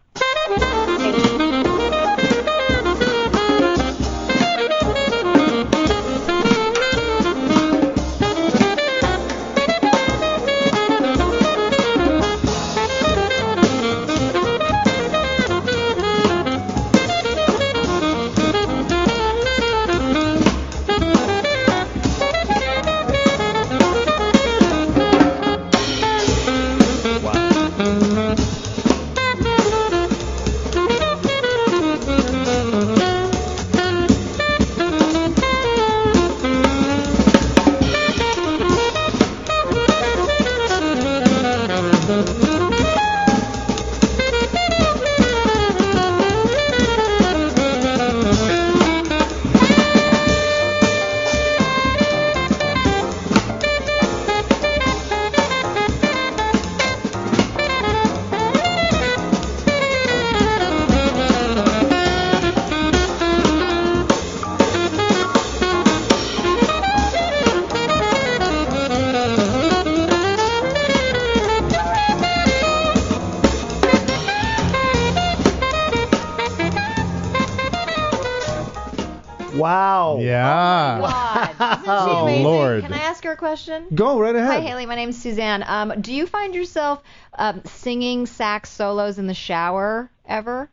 Wow. Yeah. God. Isn't she Oh, amazing? Lord. Can I ask her a question? Go right ahead. Hi, Haley. My name's Suzanne. Um, do you find yourself um, singing sax solos in the shower ever?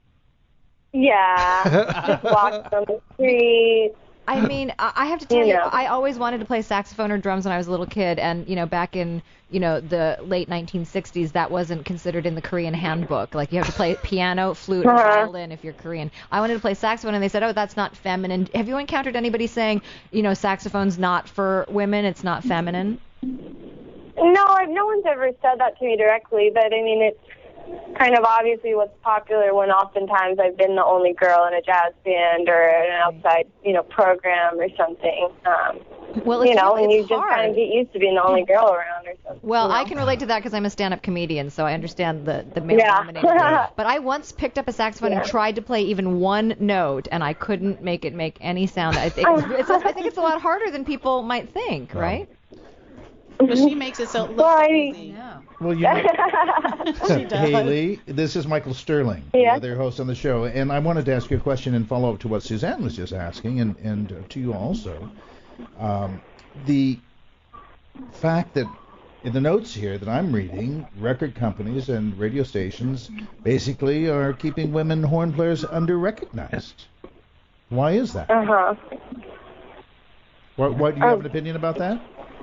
Yeah. Just walk on the street. I mean, I I have to tell you, You know. I always wanted to play saxophone or drums when I was a little kid, and you know, back in you know the late nineteen sixties, that wasn't considered in the Korean handbook. Like you have to play piano, flute, or Uh-huh. violin if you're Korean. I wanted to play saxophone, and they said, "Oh, that's not feminine." Have you encountered anybody saying, you know, saxophone's not for women, it's not feminine? No, I've, no one's ever said that to me directly, but I mean, it's kind of obviously what's popular when oftentimes I've been the only girl in a jazz band or an outside, you know, program or something. Um, Well, it's you know, really, and you it's just hard. kind of get used to being the only girl around or something. Well, you know? I can relate to that because I'm a stand-up comedian, so I understand the the male Yeah. dominated thing. But I once picked up a saxophone and Yeah. tried to play even one note, and I couldn't make it make any sound. I think it's, I think it's a lot harder than people might think, right? But she makes it so look Well, I- easy. Yeah. Well, you know, She does. Haley, this is Michael Sterling, Yeah. the other host on the show, and I wanted to ask you a question and follow up to what Suzanne was just asking, and, and uh, to you also. Um, the fact that in the notes here that I'm reading, record companies and radio stations basically are keeping women horn players under-recognized. Why is that? Uh-huh. Why, why, do you have Oh. an opinion about that?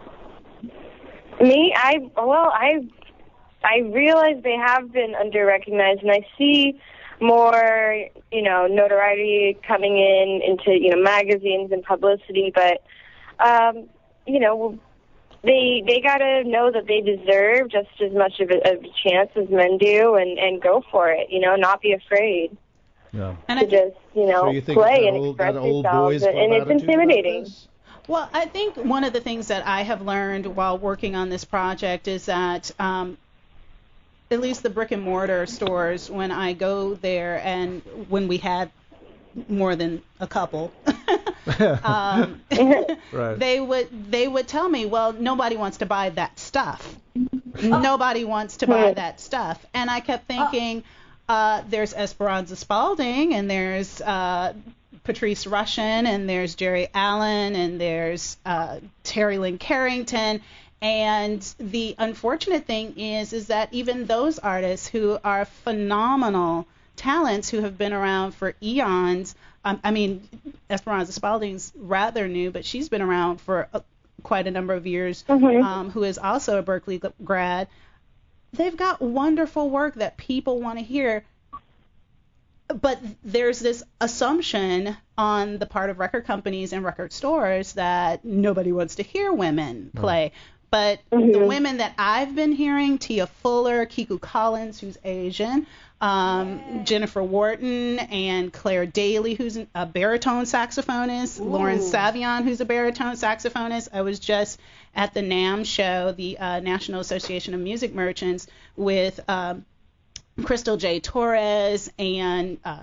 Me, I well, I I realize they have been under-recognized, and I see more, you know, notoriety coming in into, you know, magazines and publicity. But, um, you know, they they gotta know that they deserve just as much of a, of a chance as men do, and and go for it. You know, not be afraid Yeah. And to I think, just, you know, So you think play it's that and old, express that old yourselves, boys and, club and it's attitude about intimidating. this? well, I think one of the things that I have learned while working on this project is that um, at least the brick and mortar stores, when I go there and when we had more than a couple, um, Right. they would they would tell me, well, nobody wants to buy that stuff. Nobody wants to buy that stuff. And I kept thinking, uh, there's Esperanza Spalding, and there's uh, Patrice Rushen, and there's Jerry Allen, and there's uh, Terry Lynn Carrington. And the unfortunate thing is, is that even those artists who are phenomenal talents who have been around for eons, um, I mean, Esperanza Spalding's rather new, but she's been around for a, quite a number of years, mm-hmm. um, who is also a Berkeley grad. They've got wonderful work that people want to hear. But there's this assumption on the part of record companies and record stores that nobody wants to hear women play. Right. But mm-hmm. the women that I've been hearing, Tia Fuller, Kiku Collins, who's Asian, um, Jennifer Wharton, and Claire Daly, who's a baritone saxophonist, Ooh. Lauren Savion, who's a baritone saxophonist. I was just at the NAMM show, the uh, National Association of Music Merchants, with um, Crystal J. Torres and uh,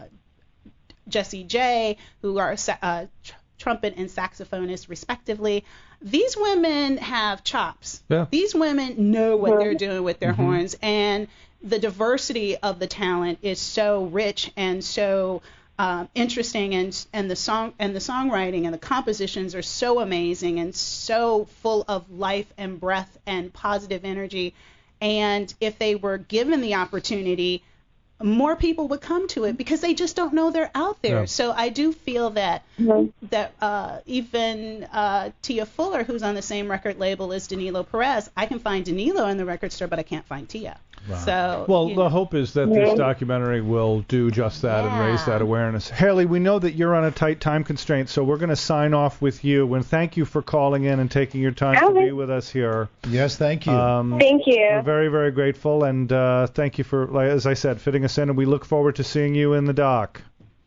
Jessie J, who are uh, tr- trumpet and saxophonist respectively. These women have chops. Yeah. These women know what they're doing with their mm-hmm. horns, and the diversity of the talent is so rich and so um, interesting, and and the song and the songwriting and the compositions are so amazing and so full of life and breath and positive energy. And if they were given the opportunity, more people would come to it because they just don't know they're out there. Yeah. So I do feel that mm-hmm. that uh, even uh, Tia Fuller, who's on the same record label as Danilo Perez, I can find Danilo in the record store, but I can't find Tia. Wow. So, well, the know. hope is that this documentary will do just that yeah. and raise that awareness. Haley, we know that you're on a tight time constraint, so we're going to sign off with you. And thank you for calling in and taking your time okay. to be with us here. Yes, thank you. Um, thank you. We're very, very grateful, and uh, thank you for, like, as I said, fitting us in, and we look forward to seeing you in the doc.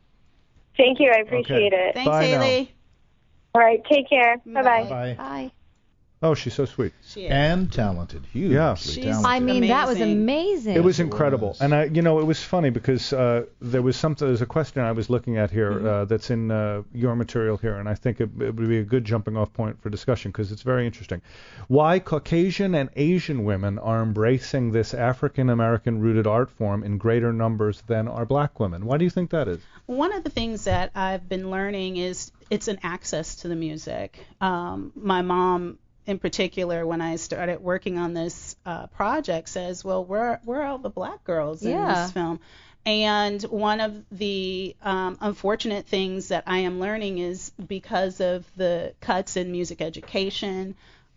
Thank you. I appreciate okay. it. Thanks, Bye Haley. Now. All right. Take care. Bye-bye. Bye. Bye. Oh, she's so sweet. She is. And talented. Hugely yeah. talented. I mean, amazing. that was amazing. It was It incredible. was. And, I, you know, it was funny because uh, there was something, there's a question I was looking at here Mm-hmm. uh, that's in uh, your material here, and I think it, it would be a good jumping off point for discussion because it's very interesting. Why Caucasian and Asian women are embracing this African-American rooted art form in greater numbers than are black women. Why do you think that is? One of the things that I've been learning is it's an access to the music. Um, my mom, in particular, when I started working on this uh, project, says, well, where, where are all the black girls in Yeah. this film? And one of the um, unfortunate things that I am learning is because of the cuts in music education,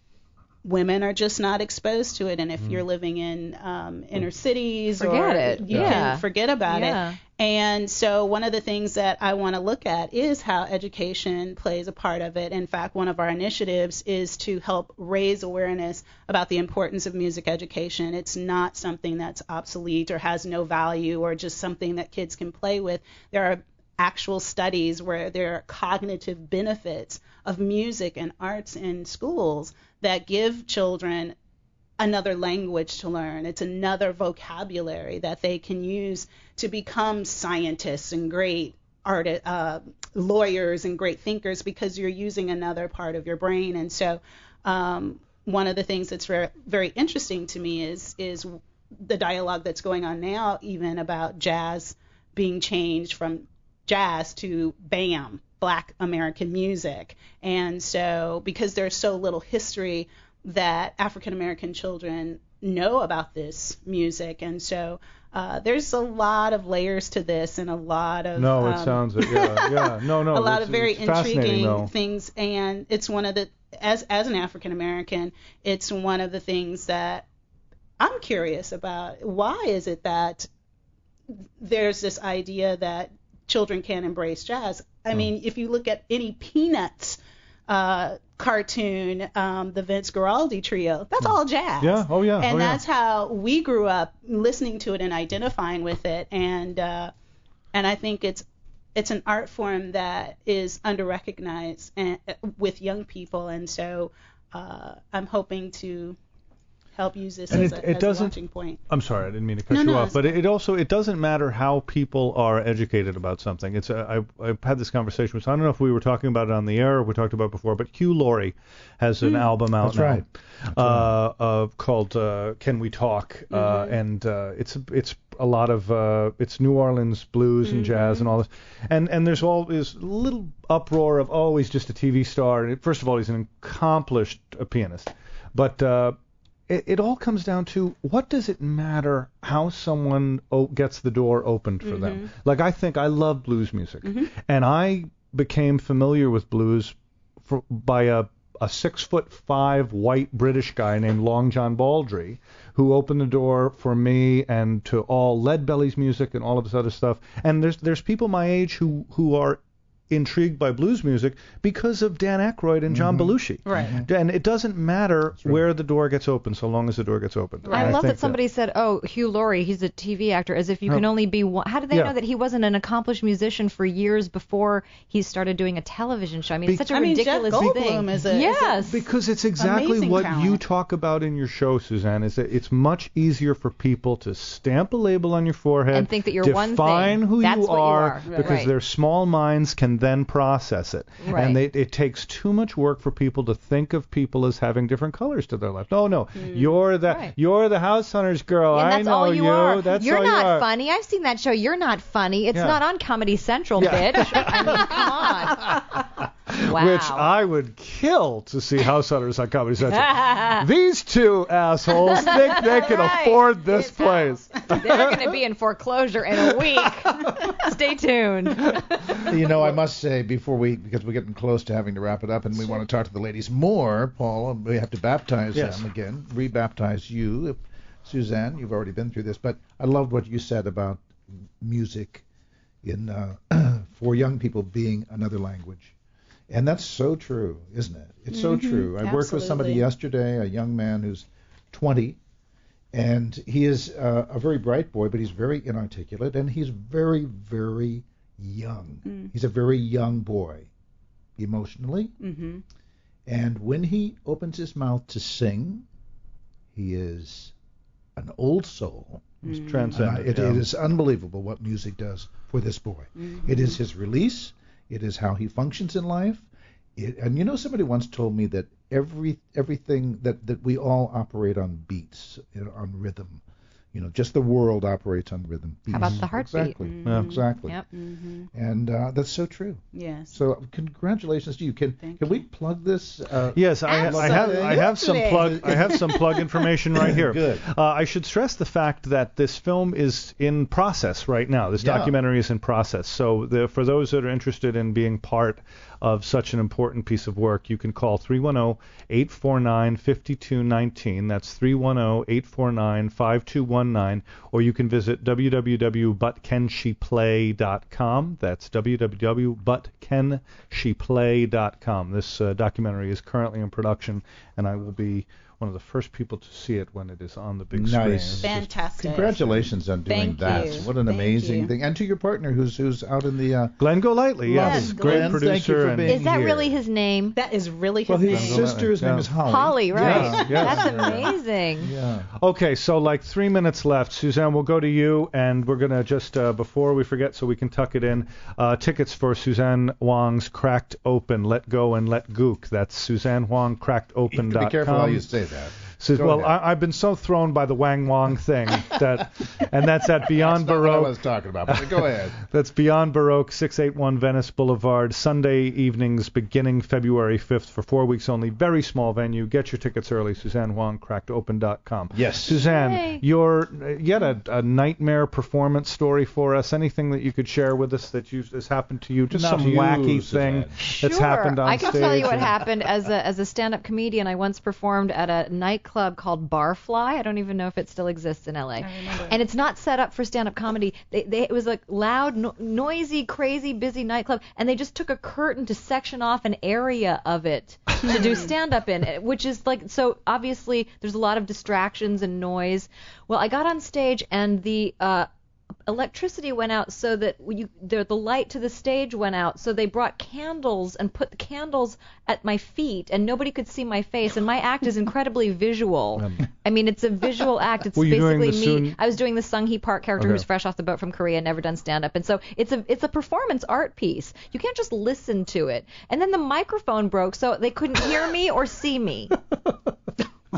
women are just not exposed to it. And if mm. you're living in um, inner cities, forget or it. you Yeah. can forget about yeah. it. And so one of the things that I want to look at is how education plays a part of it. In fact, one of our initiatives is to help raise awareness about the importance of music education. It's not something that's obsolete or has no value or just something that kids can play with. There are actual studies where there are cognitive benefits of music and arts in schools that give children another language to learn. It's another vocabulary that they can use to become scientists and great art, uh, lawyers and great thinkers because you're using another part of your brain. And so um, one of the things that's very, very interesting to me is is the dialogue that's going on now even about jazz being changed from jazz to BAM, Black American music. And so because there's so little history that African American children know about this music, and so uh, there's a lot of layers to this and a lot of no, it um, sounds yeah, yeah, no, no, a lot it's, of very it's fascinating, intriguing though. things, and it's one of the as as an African American, it's one of the things that I'm curious about. Why is it that there's this idea that children can't embrace jazz? I mean, if you look at any Peanuts uh, cartoon, um, the Vince Guaraldi Trio, that's all jazz. Yeah, oh yeah. And oh, that's yeah. how we grew up listening to it and identifying with it. And uh, and I think it's it's an art form that is under-recognized and, with young people. And so uh, I'm hoping to help use this and as, it, a, it as doesn't, a launching point. I'm sorry, I didn't mean to cut No, you no, off, it's but fine. it also it doesn't matter how people are educated about something. It's a, I I've had this conversation with, I don't know if we were talking about it on the air or we talked about it before, but Hugh Laurie has an Mm. album out That's now right. That's uh, uh, called uh, Can We Talk, uh, Mm-hmm. and uh, it's it's a lot of uh, it's New Orleans blues and Mm-hmm. jazz and all this, and and there's all this little uproar of oh he's just a T V star. And first of all, he's an accomplished uh, pianist, but uh, it, it all comes down to what does it matter how someone o- gets the door opened for them. Like I think I love blues music, and I became familiar with blues for, by a a six foot five white British guy named Long John Baldry, who opened the door for me and to all Leadbelly's music and all of this other stuff. And there's there's people my age who who are intrigued by blues music because of Dan Aykroyd and John Belushi. Right. And it doesn't matter where the door gets open, so long as the door gets open. I And love think that somebody said, "Oh, Hugh Laurie, he's a T V actor," as if you can Oh. only be one. How did they Yeah. know that he wasn't an accomplished musician for years before he started doing a television show? I mean, Be- it's such a I mean, Jeff ridiculous Goldblum thing. is a- is a- yes. Because it's exactly Amazing what talent. you talk about in your show, Suzanne, is that it's much easier for people to stamp a label on your forehead And think that you're one define thing. who That's you what you are, are. because Right. their small minds can then process it. Right. And they, it takes too much work for people to think of people as having different colors to their life. No, no, you're the Right. you're the house hunters girl. and I that's know all you, are. That's You're all not you are. funny. I've seen that show. You're not funny. It's Yeah. not on Comedy Central, Yeah. bitch. I mean, come on. Wow. Which I would kill to see House Hunters on Comedy Central. These two assholes think they can Right. afford this It's place. They're going to be in foreclosure in a week. Stay tuned. You know, I must say before we, because we're getting close to having to wrap it up, and we want to talk to the ladies more, Paul, we have to baptize Yes. them again, rebaptize you. If, Suzanne, you've already been through this, but I loved what you said about music in uh, for young people being another language. And that's so true, isn't it? It's so true. I worked with somebody Absolutely. yesterday, a young man who's twenty, and he is uh, a very bright boy, but he's very inarticulate, and he's very, very young. He's a very young boy, emotionally. Mm-hmm. And when he opens his mouth to sing, he is an old soul. It's And I- transcendent. it, yeah. it is unbelievable what music does for this boy. It is his release. It is how he functions in life. It, and you know, somebody once told me that every everything that, that we all operate on beats, you know, on rhythm. You know, just the world operates on rhythm. How about Beats. the heartbeat? Exactly. Yeah. Exactly. Yep. And uh, that's so true. Yes. So congratulations to you. Can Thank can you. we plug this? Uh, Yes, I, I have I have some Absolutely. plug I have some plug information right here. Good. Uh, I should stress the fact that this film is in process right now. This Yeah. documentary is in process. So the, for those that are interested in being part of such an important piece of work, you can call three one zero, eight four nine, five two one nine. That's three one zero, eight four nine, five two one nine. Or you can visit w w w dot but can she play dot com. That's w w w dot but can she play dot com. This uh, documentary is currently in production, and I will be one of the first people to see it when it is on the big Nice. screen. It's just- Fantastic. Congratulations on doing Thank that. you. What an Thank amazing you. thing. And to your partner who's who's out in the uh, Glenn Golightly, yes, Yes, great Glenn, producer. thank you for and being Is that here. really his name? That is really his well, his name. sister's Yeah. name is Holly. Holly, right? Yes, yes. That's amazing. Yeah. Okay, so like three minutes left. Suzanne, we'll go to you, and we're going to just, uh, before we forget so we can tuck it in, uh, tickets for Suzanne Huang's Cracked Open, Let Go and Let Gook. That's Suzanne Huang Cracked Open dot com. Be careful how you say that. Says, Go well, ahead. I, I've been so thrown by the Wang Wong thing that, and that's at Beyond That's not what I Baroque. was talking about, but go ahead. That's Beyond Baroque, six eighty-one Venice Boulevard, Sunday evenings beginning February fifth for four weeks only. Very small venue. Get your tickets early. Suzanne Huang, cracked open dot com. Yes. Suzanne, Yay. your uh, yet a, a nightmare performance story for us. Anything that you could share with us that you, has happened to you? Just Not some to you, wacky Suzanne. thing Sure. that's happened on I can stage. tell you what and- happened as a as a stand-up comedian. I once performed at a nightclub called Barfly. I don't even know if it still exists in L A. I remember. And it's not set up for stand-up comedy. They, they, it was a loud, no, noisy, crazy, busy nightclub, and they just took a curtain to section off an area of it to do stand-up in, which is like, so obviously there's a lot of distractions and noise. Well, I got on stage, and the uh, electricity went out, so that you, the, the light to the stage went out, so they brought candles and put the candles at my feet, and nobody could see my face, and my act is incredibly visual. I mean, it's a visual act. It's Were you doing basically the me. Soon- I was doing the Sung Hee Park character Okay. who's fresh off the boat from Korea, never done stand-up, and so it's a it's a performance art piece. You can't just listen to it. And then the microphone broke, so they couldn't hear me or see me.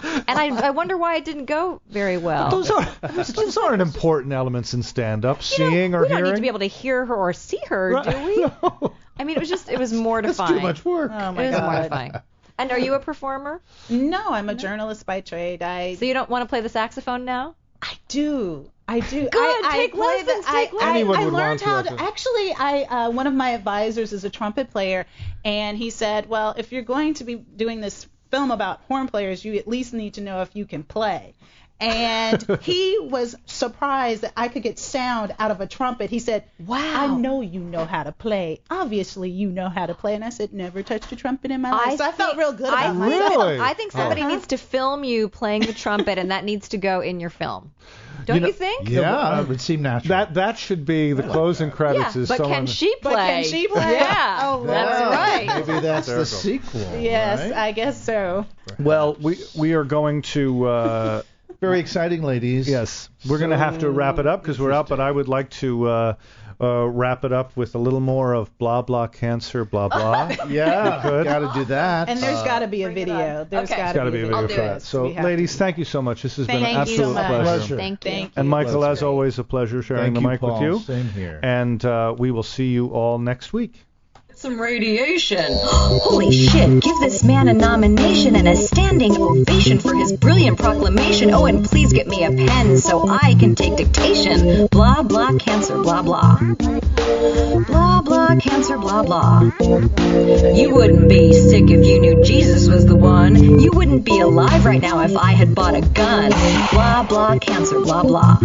And I, I wonder why it didn't go very well. Those are those aren't important elements in stand-up. Seeing know, or we hearing. don't need to be able to hear her or see her, Right. do we? No. I mean, it was just it was mortifying. That's too much work. Oh my It was God. mortifying. And are you a performer? No, I'm a journalist by trade. I So you don't want to play the saxophone now? I do. I do. Good. I, I Take play lessons, the, take I, lessons. I, Anyone I would learned want how lessons. to. Actually, I uh, one of my advisors is a trumpet player, and he said, well, if you're going to be doing this film about horn players, you at least need to know if you can play. And he was surprised that I could get sound out of a trumpet. He said, Wow. I know you know how to play. Obviously, you know how to play. And I said, never touched a trumpet in my life. So I felt think- real good I about think- myself. Really? I think somebody Uh-huh. needs to film you playing the trumpet, and that needs to go in your film. Don't you, You know- think? Yeah, it would seem natural. That that should be the closing Yeah, credits. Is but someone. can she play? But can she play? Yeah, Oh, that's wow. right. Maybe that's the Hysterical. sequel. Yes, right? I guess so. Well, we we are going to. Uh, Very exciting, ladies. Yes, we're going to have to wrap it up because we're out. But I would like to uh, uh, wrap it up with a little more of blah blah cancer blah blah. Yeah, Good. got to do that. And there's Uh, got to be a bring it video. on. There's Okay. got Got to to be a video. video I'll for do that. it. So, We have ladies, to. thank you so much. This has been Thank an you absolute so much. pleasure. Pleasure. Thank you. Thank you. And Michael, Pleasure. as always, a pleasure sharing Thank the you, mic Paul. with you. Same here. And uh, we will see you all next week. Some radiation. Holy shit, give this man a nomination and a standing ovation for his brilliant proclamation. Oh, and please get me a pen so I can take dictation. Blah, blah, cancer, blah, blah. Blah, blah, cancer, blah, blah. You wouldn't be sick if you knew Jesus was the one. You wouldn't be alive right now if I had bought a gun. Blah, blah, cancer, blah, blah.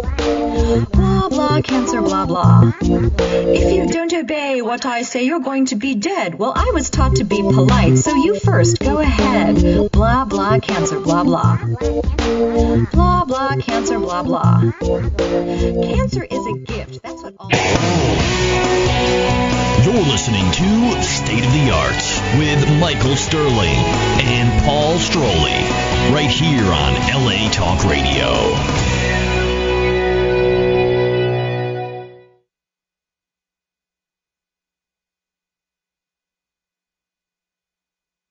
Blah, blah, cancer, blah, blah. If you don't obey what I say, you're going to be dead. Well, I was taught to be polite, so you first go ahead. Blah, blah, cancer, blah, blah. Blah, blah, cancer, blah, blah. Cancer is a gift. That's what all... You're listening to State of the Arts with Michael Sterling and Paul Stroley, right here on L A Talk Radio.